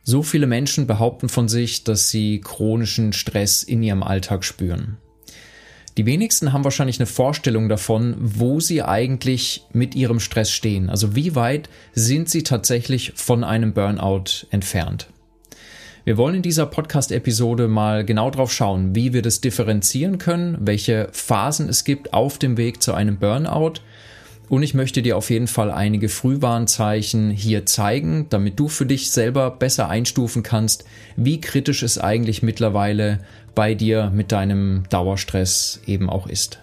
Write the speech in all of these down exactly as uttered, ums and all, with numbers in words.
So viele Menschen behaupten von sich, dass sie chronischen Stress in ihrem Alltag spüren. Die wenigsten haben wahrscheinlich eine Vorstellung davon, wo sie eigentlich mit ihrem Stress stehen. Also wie weit sind sie tatsächlich von einem Burnout entfernt? Wir wollen in dieser Podcast-Episode mal genau drauf schauen, wie wir das differenzieren können, welche Phasen es gibt auf dem Weg zu einem Burnout. Und ich möchte dir auf jeden Fall einige Frühwarnzeichen hier zeigen, damit du für dich selber besser einstufen kannst, wie kritisch es eigentlich mittlerweile bei dir mit deinem Dauerstress eben auch ist.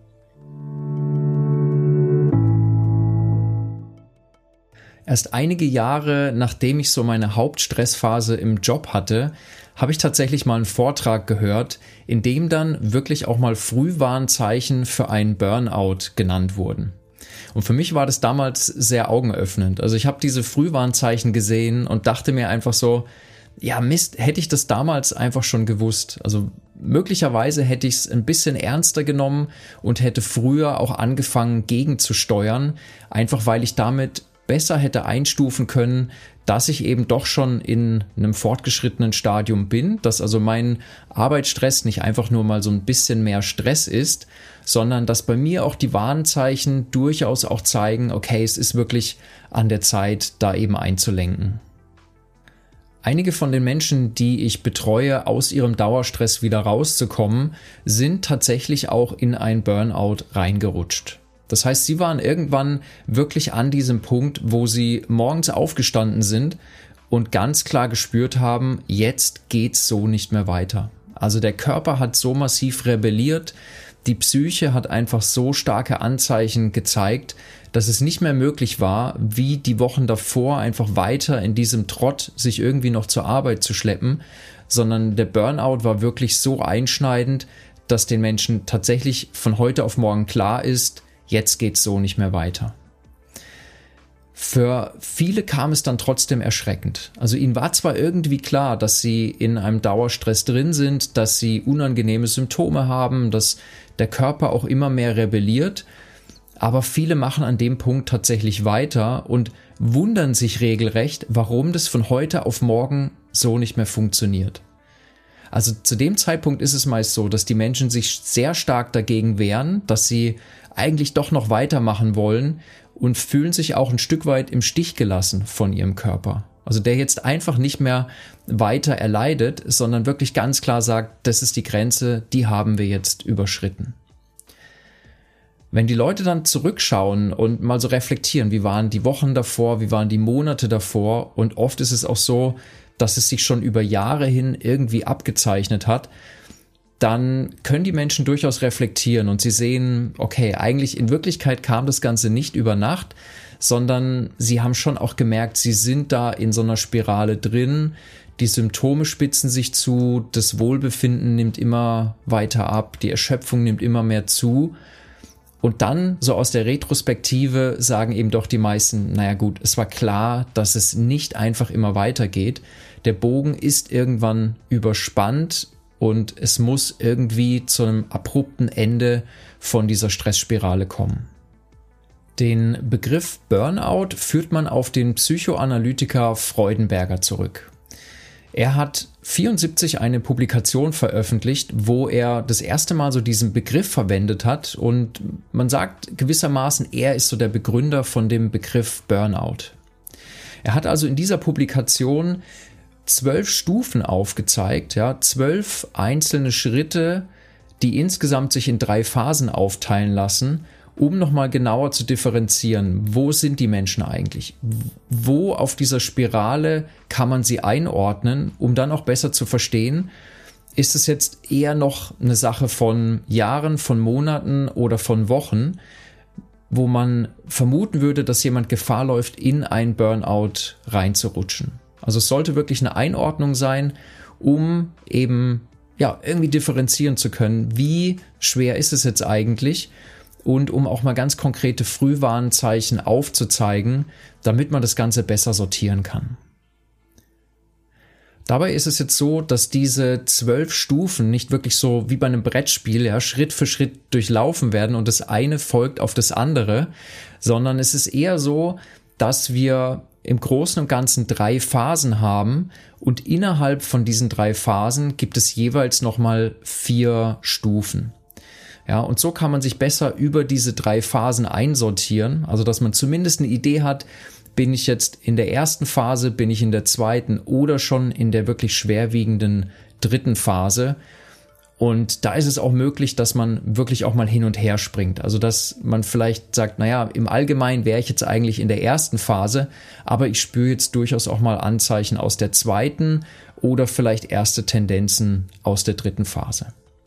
Erst einige Jahre, nachdem ich so meine Hauptstressphase im Job hatte, habe ich tatsächlich mal einen Vortrag gehört, in dem dann wirklich auch mal Frühwarnzeichen für einen Burnout genannt wurden. Und für mich war das damals sehr augenöffnend. Also ich habe diese Frühwarnzeichen gesehen und dachte mir einfach so, ja Mist, hätte ich das damals einfach schon gewusst. Also möglicherweise hätte ich es ein bisschen ernster genommen und hätte früher auch angefangen gegenzusteuern, einfach weil ich damit besser hätte einstufen können, dass ich eben doch schon in einem fortgeschrittenen Stadium bin, dass also mein Arbeitsstress nicht einfach nur mal so ein bisschen mehr Stress ist, sondern dass bei mir auch die Warnzeichen durchaus auch zeigen, okay, es ist wirklich an der Zeit, da eben einzulenken. Einige von den Menschen, die ich betreue, aus ihrem Dauerstress wieder rauszukommen, sind tatsächlich auch in ein Burnout reingerutscht. Das heißt, sie waren irgendwann wirklich an diesem Punkt, wo sie morgens aufgestanden sind und ganz klar gespürt haben, jetzt geht's so nicht mehr weiter. Also der Körper hat so massiv rebelliert, die Psyche hat einfach so starke Anzeichen gezeigt, dass es nicht mehr möglich war, wie die Wochen davor einfach weiter in diesem Trott sich irgendwie noch zur Arbeit zu schleppen, sondern der Burnout war wirklich so einschneidend, dass den Menschen tatsächlich von heute auf morgen klar ist, jetzt geht's so nicht mehr weiter. Für viele kam es dann trotzdem erschreckend. Also ihnen war zwar irgendwie klar, dass sie in einem Dauerstress drin sind, dass sie unangenehme Symptome haben, dass der Körper auch immer mehr rebelliert, aber viele machen an dem Punkt tatsächlich weiter und wundern sich regelrecht, warum das von heute auf morgen so nicht mehr funktioniert. Also zu dem Zeitpunkt ist es meist so, dass die Menschen sich sehr stark dagegen wehren, dass sie eigentlich doch noch weitermachen wollen und fühlen sich auch ein Stück weit im Stich gelassen von ihrem Körper. Also der jetzt einfach nicht mehr weiter erleidet, sondern wirklich ganz klar sagt, das ist die Grenze, die haben wir jetzt überschritten. Wenn die Leute dann zurückschauen und mal so reflektieren, wie waren die Wochen davor, wie waren die Monate davor, und oft ist es auch so, dass es sich schon über Jahre hin irgendwie abgezeichnet hat, dann können die Menschen durchaus reflektieren und sie sehen, okay, eigentlich in Wirklichkeit kam das Ganze nicht über Nacht, sondern sie haben schon auch gemerkt, sie sind da in so einer Spirale drin, die Symptome spitzen sich zu, das Wohlbefinden nimmt immer weiter ab, die Erschöpfung nimmt immer mehr zu. Und dann, so aus der Retrospektive, sagen eben doch die meisten, naja gut, es war klar, dass es nicht einfach immer weitergeht. Der Bogen ist irgendwann überspannt und es muss irgendwie zu einem abrupten Ende von dieser Stressspirale kommen. Den Begriff Burnout führt man auf den Psychoanalytiker Freudenberger zurück. Er hat vierundsiebzig eine Publikation veröffentlicht, wo er das erste Mal so diesen Begriff verwendet hat, und man sagt gewissermaßen, er ist so der Begründer von dem Begriff Burnout. Er hat also in dieser Publikation zwölf Stufen aufgezeigt, ja, zwölf einzelne Schritte, die insgesamt sich in drei Phasen aufteilen lassen, um nochmal genauer zu differenzieren, wo sind die Menschen eigentlich? Wo auf dieser Spirale kann man sie einordnen, um dann auch besser zu verstehen, ist es jetzt eher noch eine Sache von Jahren, von Monaten oder von Wochen, wo man vermuten würde, dass jemand Gefahr läuft, in ein Burnout reinzurutschen. Also es sollte wirklich eine Einordnung sein, um eben ja irgendwie differenzieren zu können, wie schwer ist es jetzt eigentlich, und um auch mal ganz konkrete Frühwarnzeichen aufzuzeigen, damit man das Ganze besser sortieren kann. Dabei ist es jetzt so, dass diese zwölf Stufen nicht wirklich so wie bei einem Brettspiel, ja, Schritt für Schritt durchlaufen werden und das eine folgt auf das andere, sondern es ist eher so, dass wir im Großen und Ganzen drei Phasen haben und innerhalb von diesen drei Phasen gibt es jeweils nochmal vier Stufen. Ja, und so kann man sich besser über diese drei Phasen einsortieren, also dass man zumindest eine Idee hat, bin ich jetzt in der ersten Phase, bin ich in der zweiten oder schon in der wirklich schwerwiegenden dritten Phase. Und da ist es auch möglich, dass man wirklich auch mal hin und her springt. Also dass man vielleicht sagt, naja, im Allgemeinen wäre ich jetzt eigentlich in der ersten Phase, aber ich spüre jetzt durchaus auch mal Anzeichen aus der zweiten oder vielleicht erste Tendenzen aus der dritten Phase.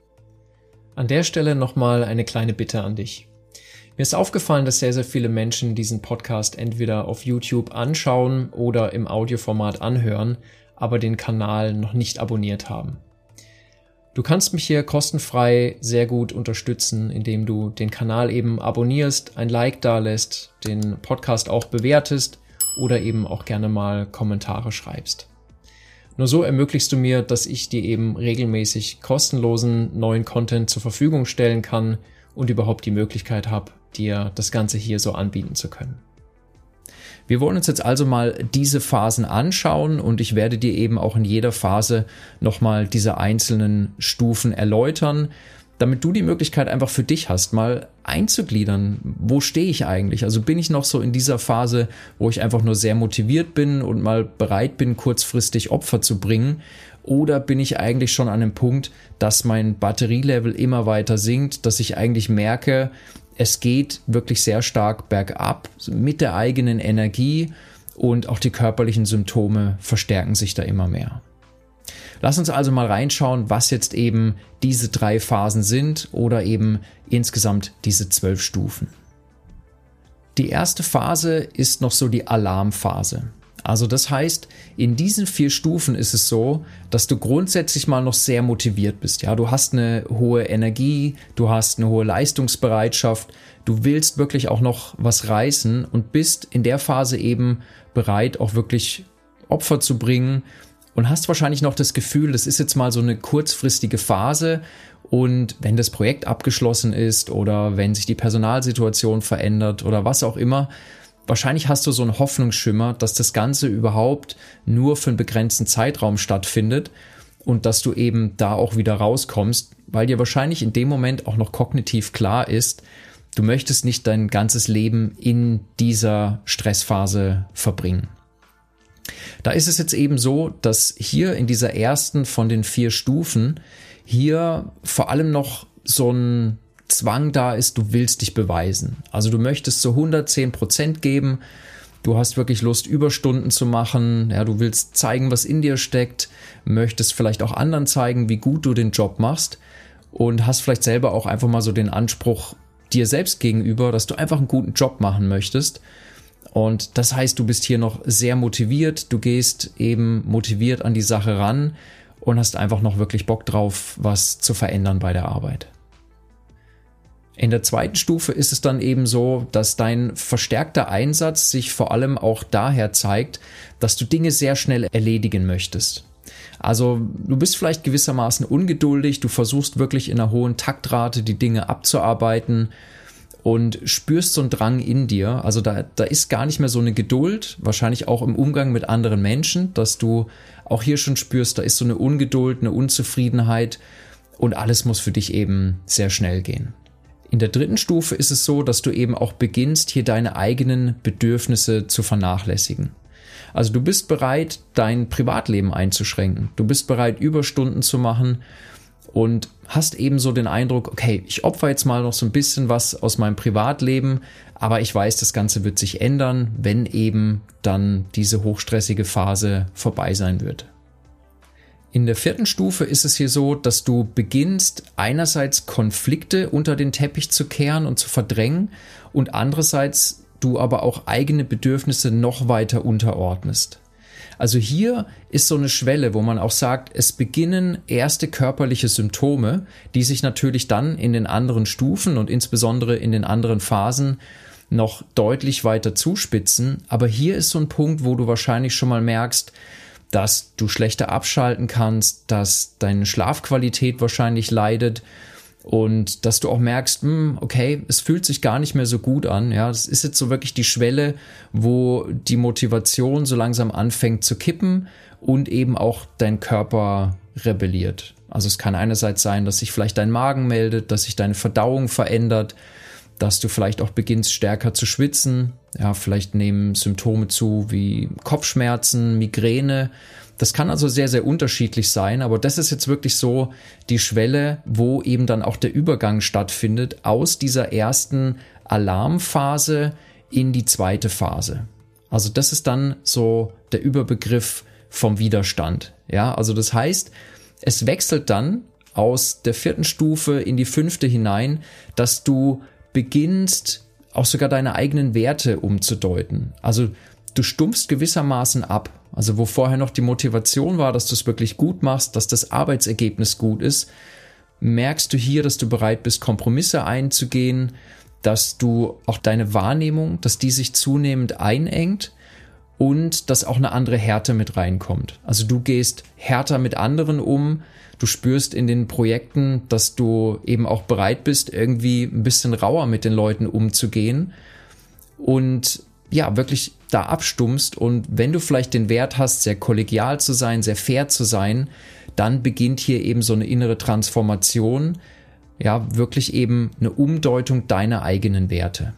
An der Stelle nochmal eine kleine Bitte an dich. Mir ist aufgefallen, dass sehr, sehr viele Menschen diesen Podcast entweder auf YouTube anschauen oder im Audioformat anhören, aber den Kanal noch nicht abonniert haben. Du kannst mich hier kostenfrei sehr gut unterstützen, indem du den Kanal eben abonnierst, ein Like dalässt, den Podcast auch bewertest oder eben auch gerne mal Kommentare schreibst. Nur so ermöglichst du mir, dass ich dir eben regelmäßig kostenlosen neuen Content zur Verfügung stellen kann und überhaupt die Möglichkeit habe, dir das Ganze hier so anbieten zu können. Wir wollen uns jetzt also mal diese Phasen anschauen und ich werde dir eben auch in jeder Phase nochmal diese einzelnen Stufen erläutern, damit du die Möglichkeit einfach für dich hast, mal einzugliedern. Wo stehe ich eigentlich? Also bin ich noch so in dieser Phase, wo ich einfach nur sehr motiviert bin und mal bereit bin, kurzfristig Opfer zu bringen? Oder bin ich eigentlich schon an einem Punkt, dass mein Batterielevel immer weiter sinkt, dass ich eigentlich merke, es geht wirklich sehr stark bergab mit der eigenen Energie und auch die körperlichen Symptome verstärken sich da immer mehr. Lass uns also mal reinschauen, was jetzt eben diese drei Phasen sind oder eben insgesamt diese zwölf Stufen. Die erste Phase ist noch so die Alarmphase. Also das heißt, in diesen vier Stufen ist es so, dass du grundsätzlich mal noch sehr motiviert bist. Ja, du hast eine hohe Energie, du hast eine hohe Leistungsbereitschaft, du willst wirklich auch noch was reißen und bist in der Phase eben bereit, auch wirklich Opfer zu bringen und hast wahrscheinlich noch das Gefühl, das ist jetzt mal so eine kurzfristige Phase und wenn das Projekt abgeschlossen ist oder wenn sich die Personalsituation verändert oder was auch immer, wahrscheinlich hast du so einen Hoffnungsschimmer, dass das Ganze überhaupt nur für einen begrenzten Zeitraum stattfindet und dass du eben da auch wieder rauskommst, weil dir wahrscheinlich in dem Moment auch noch kognitiv klar ist, du möchtest nicht dein ganzes Leben in dieser Stressphase verbringen. Da ist es jetzt eben so, dass hier in dieser ersten von den vier Stufen hier vor allem noch so ein Zwang da ist, du willst dich beweisen. Also du möchtest so hundertzehn Prozent geben, du hast wirklich Lust, Überstunden zu machen, ja, du willst zeigen, was in dir steckt, möchtest vielleicht auch anderen zeigen, wie gut du den Job machst und hast vielleicht selber auch einfach mal so den Anspruch dir selbst gegenüber, dass du einfach einen guten Job machen möchtest. Und das heißt, du bist hier noch sehr motiviert, du gehst eben motiviert an die Sache ran und hast einfach noch wirklich Bock drauf, was zu verändern bei der Arbeit. In der zweiten Stufe ist es dann eben so, dass dein verstärkter Einsatz sich vor allem auch daher zeigt, dass du Dinge sehr schnell erledigen möchtest. Also du bist vielleicht gewissermaßen ungeduldig, du versuchst wirklich in einer hohen Taktrate die Dinge abzuarbeiten und spürst so einen Drang in dir. Also da, da ist gar nicht mehr so eine Geduld, wahrscheinlich auch im Umgang mit anderen Menschen, dass du auch hier schon spürst, da ist so eine Ungeduld, eine Unzufriedenheit und alles muss für dich eben sehr schnell gehen. In der dritten Stufe ist es so, dass du eben auch beginnst, hier deine eigenen Bedürfnisse zu vernachlässigen. Also du bist bereit, dein Privatleben einzuschränken. Du bist bereit, Überstunden zu machen und hast eben so den Eindruck, okay, ich opfer jetzt mal noch so ein bisschen was aus meinem Privatleben, aber ich weiß, das Ganze wird sich ändern, wenn eben dann diese hochstressige Phase vorbei sein wird. In der vierten Stufe ist es hier so, dass du beginnst, einerseits Konflikte unter den Teppich zu kehren und zu verdrängen und andererseits du aber auch eigene Bedürfnisse noch weiter unterordnest. Also hier ist so eine Schwelle, wo man auch sagt, es beginnen erste körperliche Symptome, die sich natürlich dann in den anderen Stufen und insbesondere in den anderen Phasen noch deutlich weiter zuspitzen. Aber hier ist so ein Punkt, wo du wahrscheinlich schon mal merkst, dass du schlechter abschalten kannst, dass deine Schlafqualität wahrscheinlich leidet Und dass du auch merkst, okay, es fühlt sich gar nicht mehr so gut an. Ja, das ist jetzt so wirklich die Schwelle, wo die Motivation so langsam anfängt zu kippen und eben auch dein Körper rebelliert. Also es kann einerseits sein, dass sich vielleicht dein Magen meldet, dass sich deine Verdauung verändert, dass du vielleicht auch beginnst stärker zu schwitzen. Ja, vielleicht nehmen Symptome zu wie Kopfschmerzen, Migräne. Das kann also sehr, sehr unterschiedlich sein, aber das ist jetzt wirklich so die Schwelle, wo eben dann auch der Übergang stattfindet aus dieser ersten Alarmphase in die zweite Phase. Also das ist dann so der Überbegriff vom Widerstand. Ja, also das heißt, es wechselt dann aus der vierten Stufe in die fünfte hinein, dass du beginnst, auch sogar deine eigenen Werte umzudeuten. Also du stumpfst gewissermaßen ab. Also wo vorher noch die Motivation war, dass du es wirklich gut machst, dass das Arbeitsergebnis gut ist, merkst du hier, dass du bereit bist, Kompromisse einzugehen, dass du auch deine Wahrnehmung, dass die sich zunehmend einengt und dass auch eine andere Härte mit reinkommt. Also du gehst härter mit anderen um, du spürst in den Projekten, dass du eben auch bereit bist, irgendwie ein bisschen rauer mit den Leuten umzugehen und ja, wirklich da abstummst. Und wenn du vielleicht den Wert hast, sehr kollegial zu sein, sehr fair zu sein, dann beginnt hier eben so eine innere Transformation, ja, wirklich eben eine Umdeutung deiner eigenen Werte.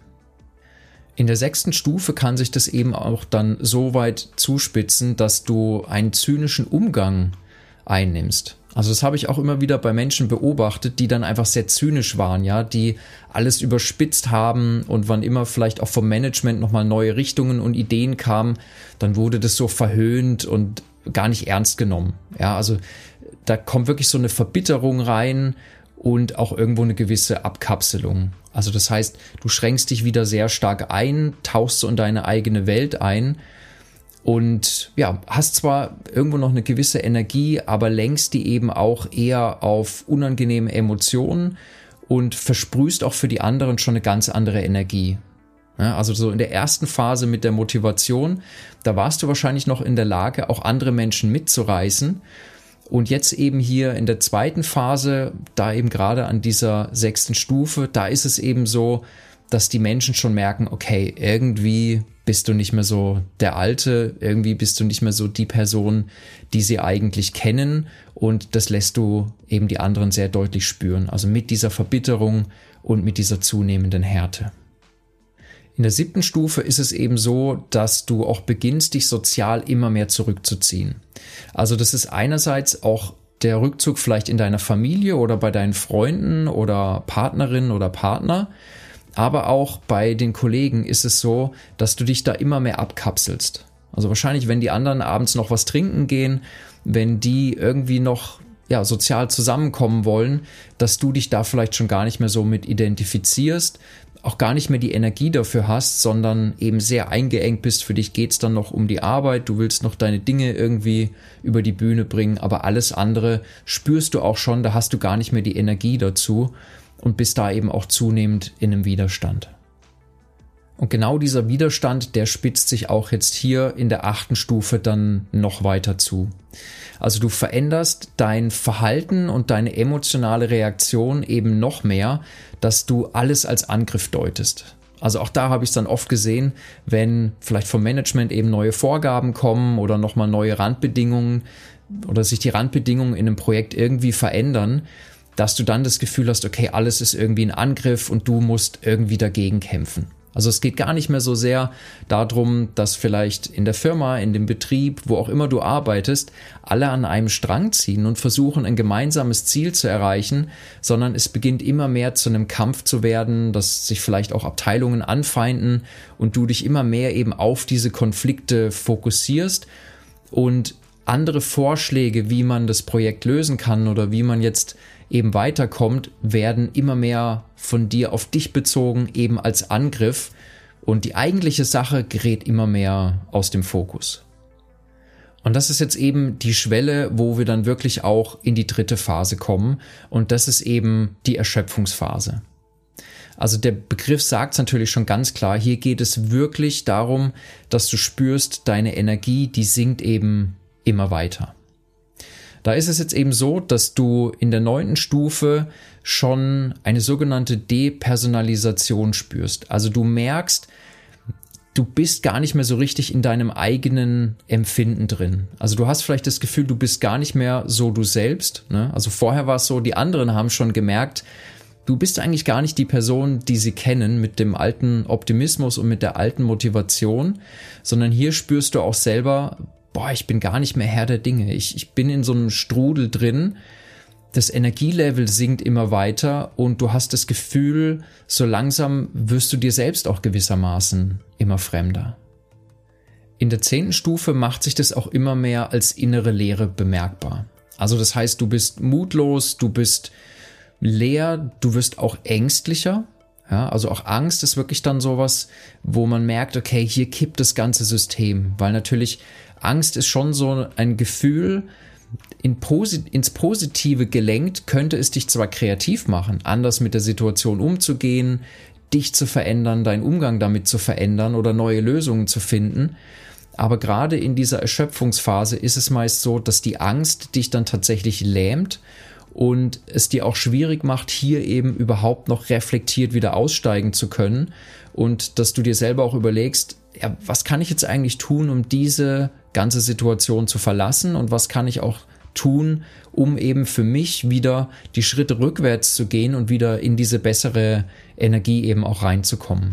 In der sechsten Stufe kann sich das eben auch dann so weit zuspitzen, dass du einen zynischen Umgang einnimmst. Also das habe ich auch immer wieder bei Menschen beobachtet, die dann einfach sehr zynisch waren, ja, die alles überspitzt haben und wann immer vielleicht auch vom Management nochmal neue Richtungen und Ideen kamen, dann wurde das so verhöhnt und gar nicht ernst genommen. Ja, also da kommt wirklich so eine Verbitterung rein und auch irgendwo eine gewisse Abkapselung. Also das heißt, du schränkst dich wieder sehr stark ein, tauchst so in deine eigene Welt ein und ja, hast zwar irgendwo noch eine gewisse Energie, aber lenkst die eben auch eher auf unangenehme Emotionen und versprühst auch für die anderen schon eine ganz andere Energie. Ja, also so in der ersten Phase mit der Motivation, da warst du wahrscheinlich noch in der Lage, auch andere Menschen mitzureißen. Und jetzt eben hier in der zweiten Phase, da eben gerade an dieser sechsten Stufe, da ist es eben so, dass die Menschen schon merken, okay, irgendwie bist du nicht mehr so der Alte, irgendwie bist du nicht mehr so die Person, die sie eigentlich kennen, und das lässt du eben die anderen sehr deutlich spüren, also mit dieser Verbitterung und mit dieser zunehmenden Härte. In der siebten Stufe ist es eben so, dass du auch beginnst, dich sozial immer mehr zurückzuziehen. Also das ist einerseits auch der Rückzug vielleicht in deiner Familie oder bei deinen Freunden oder Partnerin oder Partner, aber auch bei den Kollegen ist es so, dass du dich da immer mehr abkapselst. Also wahrscheinlich, wenn die anderen abends noch was trinken gehen, wenn die irgendwie noch ja, sozial zusammenkommen wollen, dass du dich da vielleicht schon gar nicht mehr so mit identifizierst, auch gar nicht mehr die Energie dafür hast, sondern eben sehr eingeengt bist. Für dich geht's dann noch um die Arbeit, du willst noch deine Dinge irgendwie über die Bühne bringen, aber alles andere spürst du auch schon, da hast du gar nicht mehr die Energie dazu und bist da eben auch zunehmend in einem Widerstand. Und genau dieser Widerstand, der spitzt sich auch jetzt hier in der achten Stufe dann noch weiter zu. Also du veränderst dein Verhalten und deine emotionale Reaktion eben noch mehr, dass du alles als Angriff deutest. Also auch da habe ich es dann oft gesehen, wenn vielleicht vom Management eben neue Vorgaben kommen oder nochmal neue Randbedingungen oder sich die Randbedingungen in einem Projekt irgendwie verändern, dass du dann das Gefühl hast, okay, alles ist irgendwie ein Angriff und du musst irgendwie dagegen kämpfen. Also es geht gar nicht mehr so sehr darum, dass vielleicht in der Firma, in dem Betrieb, wo auch immer du arbeitest, alle an einem Strang ziehen und versuchen, ein gemeinsames Ziel zu erreichen, sondern es beginnt immer mehr zu einem Kampf zu werden, dass sich vielleicht auch Abteilungen anfeinden und du dich immer mehr eben auf diese Konflikte fokussierst und andere Vorschläge, wie man das Projekt lösen kann oder wie man jetzt eben weiterkommt, werden immer mehr von dir auf dich bezogen, eben als Angriff, und die eigentliche Sache gerät immer mehr aus dem Fokus. Und das ist jetzt eben die Schwelle, wo wir dann wirklich auch in die dritte Phase kommen, und das ist eben die Erschöpfungsphase. Also der Begriff sagt es natürlich schon ganz klar, hier geht es wirklich darum, dass du spürst, deine Energie, die sinkt eben immer weiter. Da ist es jetzt eben so, dass du in der neunten Stufe schon eine sogenannte Depersonalisation spürst. Also du merkst, du bist gar nicht mehr so richtig in deinem eigenen Empfinden drin. Also du hast vielleicht das Gefühl, du bist gar nicht mehr so du selbst, ne? Also vorher war es so, die anderen haben schon gemerkt, du bist eigentlich gar nicht die Person, die sie kennen mit dem alten Optimismus und mit der alten Motivation, sondern hier spürst du auch selber, boah, ich bin gar nicht mehr Herr der Dinge. Ich, ich bin in so einem Strudel drin. Das Energielevel sinkt immer weiter und du hast das Gefühl, so langsam wirst du dir selbst auch gewissermaßen immer fremder. In der zehnten Stufe macht sich das auch immer mehr als innere Leere bemerkbar. Also das heißt, du bist mutlos, du bist leer, du wirst auch ängstlicher. Ja, also auch Angst ist wirklich dann sowas, wo man merkt, okay, hier kippt das ganze System, weil natürlich Angst ist schon so ein Gefühl, in Posit- ins Positive gelenkt, könnte es dich zwar kreativ machen, anders mit der Situation umzugehen, dich zu verändern, deinen Umgang damit zu verändern oder neue Lösungen zu finden, aber gerade in dieser Erschöpfungsphase ist es meist so, dass die Angst dich dann tatsächlich lähmt und es dir auch schwierig macht, hier eben überhaupt noch reflektiert wieder aussteigen zu können und dass du dir selber auch überlegst, ja, was kann ich jetzt eigentlich tun, um diese ganze Situation zu verlassen und was kann ich auch tun, um eben für mich wieder die Schritte rückwärts zu gehen und wieder in diese bessere Energie eben auch reinzukommen.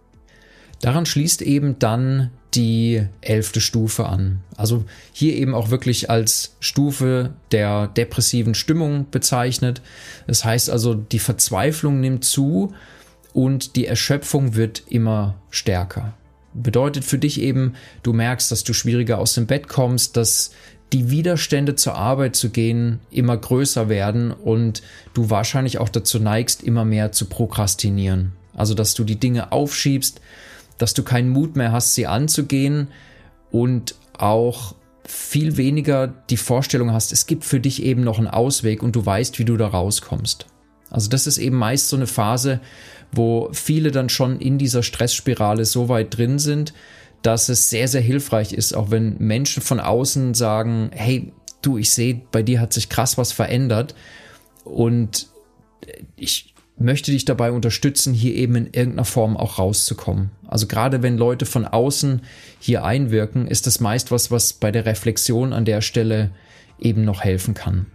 Daran schließt eben dann die elfte Stufe an. Also hier eben auch wirklich als Stufe der depressiven Stimmung bezeichnet. Das heißt also, die Verzweiflung nimmt zu und die Erschöpfung wird immer stärker. Bedeutet für dich eben, du merkst, dass du schwieriger aus dem Bett kommst, dass die Widerstände zur Arbeit zu gehen immer größer werden und du wahrscheinlich auch dazu neigst, immer mehr zu prokrastinieren. Also, dass du die Dinge aufschiebst, dass du keinen Mut mehr hast, sie anzugehen und auch viel weniger die Vorstellung hast, es gibt für dich eben noch einen Ausweg und du weißt, wie du da rauskommst. Also das ist eben meist so eine Phase, wo viele dann schon in dieser Stressspirale so weit drin sind, dass es sehr, sehr hilfreich ist, auch wenn Menschen von außen sagen, hey, du, ich sehe, bei dir hat sich krass was verändert und ich möchte dich dabei unterstützen, hier eben in irgendeiner Form auch rauszukommen. Also gerade wenn Leute von außen hier einwirken, ist das meist was, was bei der Reflexion an der Stelle eben noch helfen kann.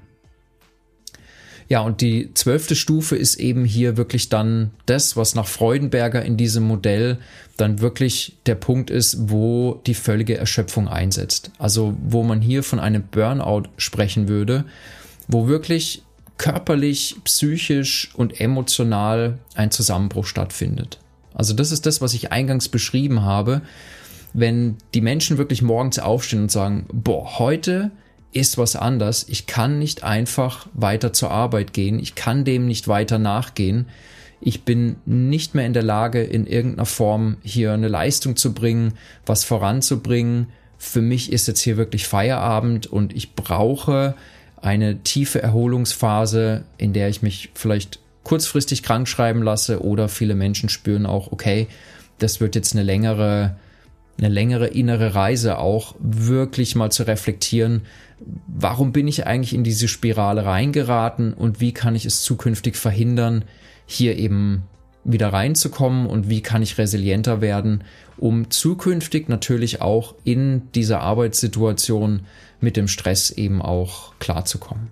Ja, und die zwölfte Stufe ist eben hier wirklich dann das, was nach Freudenberger in diesem Modell dann wirklich der Punkt ist, wo die völlige Erschöpfung einsetzt. Also wo man hier von einem Burnout sprechen würde, wo wirklich körperlich, psychisch und emotional ein Zusammenbruch stattfindet. Also das ist das, was ich eingangs beschrieben habe, wenn die Menschen wirklich morgens aufstehen und sagen, boah, heute ist was anders, ich kann nicht einfach weiter zur Arbeit gehen, ich kann dem nicht weiter nachgehen, ich bin nicht mehr in der Lage, in irgendeiner Form hier eine Leistung zu bringen, was voranzubringen. Für mich ist jetzt hier wirklich Feierabend und ich brauche eine tiefe Erholungsphase, in der ich mich vielleicht kurzfristig krank schreiben lasse oder viele Menschen spüren auch, okay, das wird jetzt eine längere, eine längere innere Reise auch, wirklich mal zu reflektieren, warum bin ich eigentlich in diese Spirale reingeraten und wie kann ich es zukünftig verhindern, hier eben wieder reinzukommen und wie kann ich resilienter werden, um zukünftig natürlich auch in dieser Arbeitssituation mit dem Stress eben auch klarzukommen.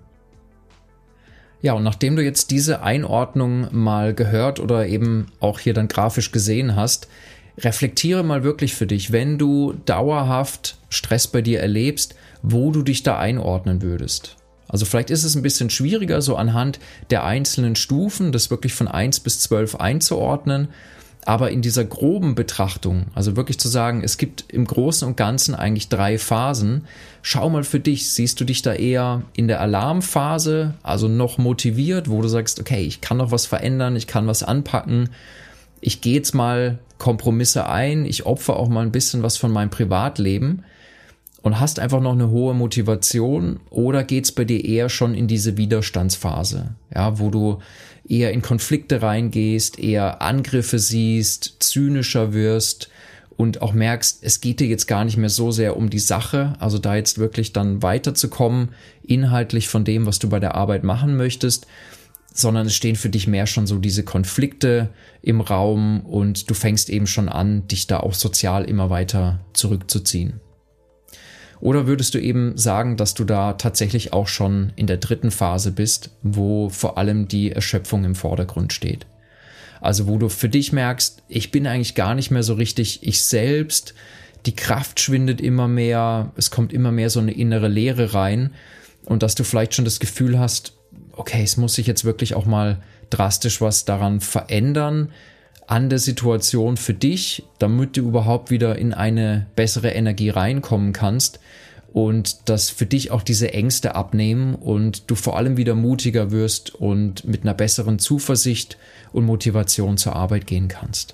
Ja, und nachdem du jetzt diese Einordnung mal gehört oder eben auch hier dann grafisch gesehen hast, reflektiere mal wirklich für dich, wenn du dauerhaft Stress bei dir erlebst, wo du dich da einordnen würdest. Also vielleicht ist es ein bisschen schwieriger, so anhand der einzelnen Stufen, das wirklich von eins bis zwölf einzuordnen, aber in dieser groben Betrachtung, also wirklich zu sagen, es gibt im Großen und Ganzen eigentlich drei Phasen, schau mal für dich, siehst du dich da eher in der Alarmphase, also noch motiviert, wo du sagst, okay, ich kann noch was verändern, ich kann was anpacken, ich gehe jetzt mal Kompromisse ein, ich opfere auch mal ein bisschen was von meinem Privatleben und hast einfach noch eine hohe Motivation, oder geht's bei dir eher schon in diese Widerstandsphase, ja, wo du eher in Konflikte reingehst, eher Angriffe siehst, zynischer wirst und auch merkst, es geht dir jetzt gar nicht mehr so sehr um die Sache, also da jetzt wirklich dann weiterzukommen, inhaltlich von dem, was du bei der Arbeit machen möchtest, sondern es stehen für dich mehr schon so diese Konflikte im Raum und du fängst eben schon an, dich da auch sozial immer weiter zurückzuziehen. Oder würdest du eben sagen, dass du da tatsächlich auch schon in der dritten Phase bist, wo vor allem die Erschöpfung im Vordergrund steht? Also wo du für dich merkst, ich bin eigentlich gar nicht mehr so richtig ich selbst, die Kraft schwindet immer mehr, es kommt immer mehr so eine innere Leere rein und dass du vielleicht schon das Gefühl hast, okay, es muss sich jetzt wirklich auch mal drastisch was daran verändern, an der Situation für dich, damit du überhaupt wieder in eine bessere Energie reinkommen kannst und dass für dich auch diese Ängste abnehmen und du vor allem wieder mutiger wirst und mit einer besseren Zuversicht und Motivation zur Arbeit gehen kannst.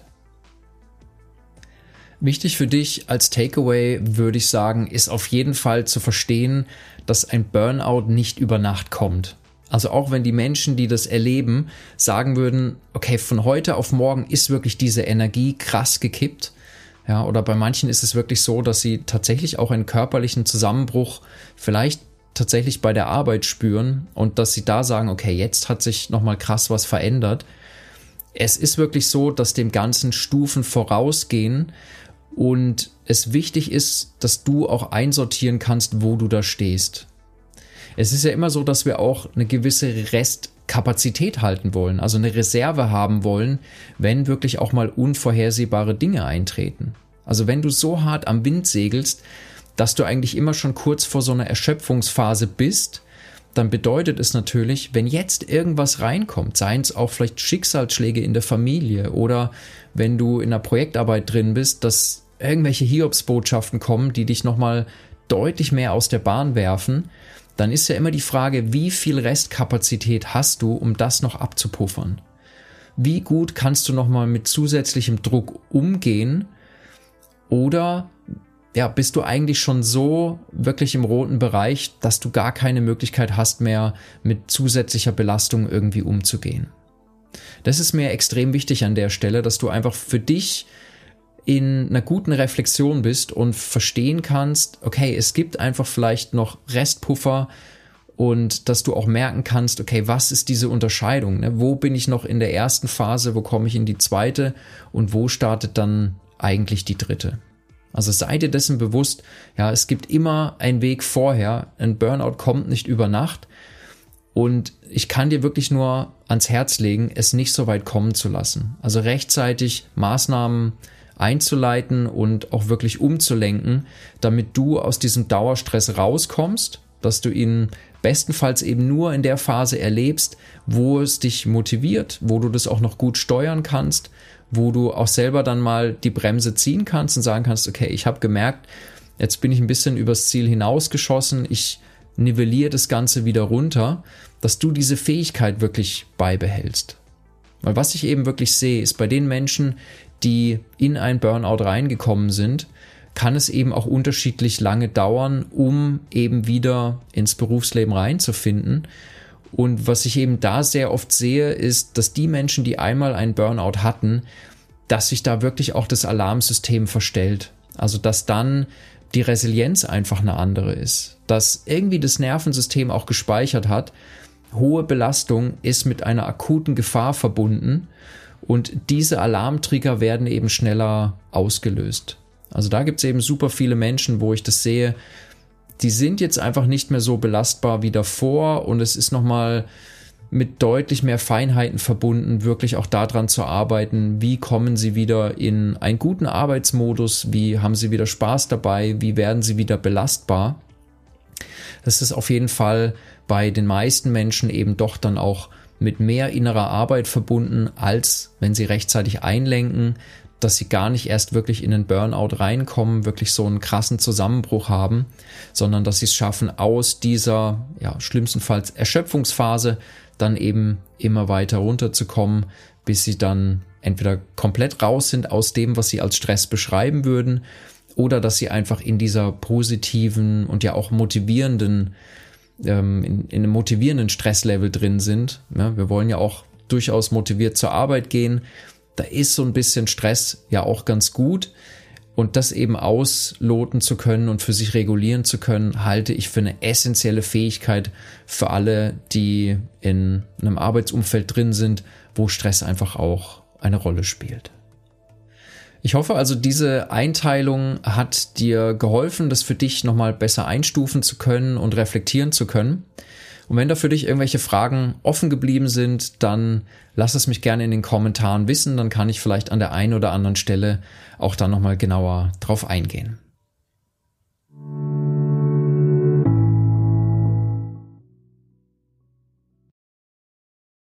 Wichtig für dich als Takeaway, würde ich sagen, ist auf jeden Fall zu verstehen, dass ein Burnout nicht über Nacht kommt. Also auch wenn die Menschen, die das erleben, sagen würden, okay, von heute auf morgen ist wirklich diese Energie krass gekippt. Ja, oder bei manchen ist es wirklich so, dass sie tatsächlich auch einen körperlichen Zusammenbruch vielleicht tatsächlich bei der Arbeit spüren und dass sie da sagen, okay, jetzt hat sich nochmal krass was verändert. Es ist wirklich so, dass dem Ganzen Stufen vorausgehen und es wichtig ist, dass du auch einsortieren kannst, wo du da stehst. Es ist ja immer so, dass wir auch eine gewisse Restkapazität halten wollen, also eine Reserve haben wollen, wenn wirklich auch mal unvorhersehbare Dinge eintreten. Also wenn du so hart am Wind segelst, dass du eigentlich immer schon kurz vor so einer Erschöpfungsphase bist, dann bedeutet es natürlich, wenn jetzt irgendwas reinkommt, seien es auch vielleicht Schicksalsschläge in der Familie oder wenn du in einer Projektarbeit drin bist, dass irgendwelche Hiobsbotschaften kommen, die dich nochmal deutlich mehr aus der Bahn werfen, dann ist ja immer die Frage, wie viel Restkapazität hast du, um das noch abzupuffern? Wie gut kannst du nochmal mit zusätzlichem Druck umgehen? Oder ja, bist du eigentlich schon so wirklich im roten Bereich, dass du gar keine Möglichkeit hast mehr, mit zusätzlicher Belastung irgendwie umzugehen? Das ist mir extrem wichtig an der Stelle, dass du einfach für dich in einer guten Reflexion bist und verstehen kannst, okay, es gibt einfach vielleicht noch Restpuffer und dass du auch merken kannst, okay, was ist diese Unterscheidung? Ne? Wo bin ich noch in der ersten Phase, wo komme ich in die zweite und wo startet dann eigentlich die dritte? Also sei dir dessen bewusst, ja, es gibt immer einen Weg vorher, ein Burnout kommt nicht über Nacht und ich kann dir wirklich nur ans Herz legen, es nicht so weit kommen zu lassen. Also rechtzeitig Maßnahmen einzuleiten und auch wirklich umzulenken, damit du aus diesem Dauerstress rauskommst, dass du ihn bestenfalls eben nur in der Phase erlebst, wo es dich motiviert, wo du das auch noch gut steuern kannst, wo du auch selber dann mal die Bremse ziehen kannst und sagen kannst, okay, ich habe gemerkt, jetzt bin ich ein bisschen übers Ziel hinausgeschossen, ich nivelliere das Ganze wieder runter, dass du diese Fähigkeit wirklich beibehältst. Weil was ich eben wirklich sehe, ist bei den Menschen, die in ein Burnout reingekommen sind, kann es eben auch unterschiedlich lange dauern, um eben wieder ins Berufsleben reinzufinden. Und was ich eben da sehr oft sehe, ist, dass die Menschen, die einmal einen Burnout hatten, dass sich da wirklich auch das Alarmsystem verstellt. Also dass dann die Resilienz einfach eine andere ist. Dass irgendwie das Nervensystem auch gespeichert hat, hohe Belastung ist mit einer akuten Gefahr verbunden und diese Alarmtrigger werden eben schneller ausgelöst. Also da gibt es eben super viele Menschen, wo ich das sehe, die sind jetzt einfach nicht mehr so belastbar wie davor und es ist nochmal mit deutlich mehr Feinheiten verbunden, wirklich auch daran zu arbeiten, wie kommen sie wieder in einen guten Arbeitsmodus, wie haben sie wieder Spaß dabei, wie werden sie wieder belastbar. Das ist auf jeden Fall bei den meisten Menschen eben doch dann auch mit mehr innerer Arbeit verbunden, als wenn sie rechtzeitig einlenken, dass sie gar nicht erst wirklich in den Burnout reinkommen, wirklich so einen krassen Zusammenbruch haben, sondern dass sie es schaffen, aus dieser, ja, schlimmstenfalls Erschöpfungsphase dann eben immer weiter runterzukommen, bis sie dann entweder komplett raus sind aus dem, was sie als Stress beschreiben würden, oder dass sie einfach in dieser positiven und ja auch motivierenden, ähm, in, in einem motivierenden Stresslevel drin sind. Ja, wir wollen ja auch durchaus motiviert zur Arbeit gehen. Da ist so ein bisschen Stress ja auch ganz gut, Und das eben ausloten zu können und für sich regulieren zu können, halte ich für eine essentielle Fähigkeit für alle, die in einem Arbeitsumfeld drin sind, wo Stress einfach auch eine Rolle spielt. Ich hoffe also, diese Einteilung hat dir geholfen, das für dich nochmal besser einstufen zu können und reflektieren zu können. Und wenn da für dich irgendwelche Fragen offen geblieben sind, dann lass es mich gerne in den Kommentaren wissen, dann kann ich vielleicht an der einen oder anderen Stelle auch dann nochmal genauer drauf eingehen.